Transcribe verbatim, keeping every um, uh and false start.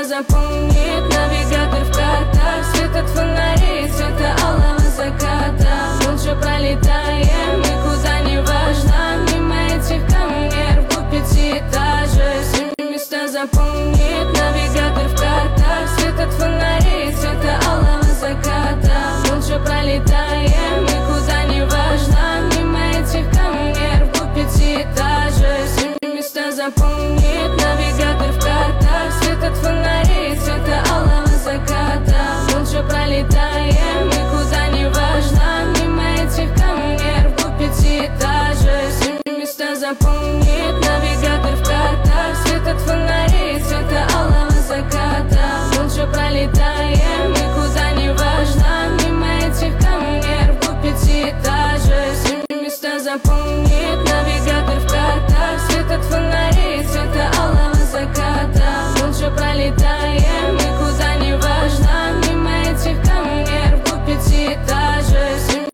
запомнит навигатор в картах. Свет от фонарей, цвета алого заката. Молча пролетаем, никуда не важно. Мимо этих камней в пятиэтажек. Все места запомнит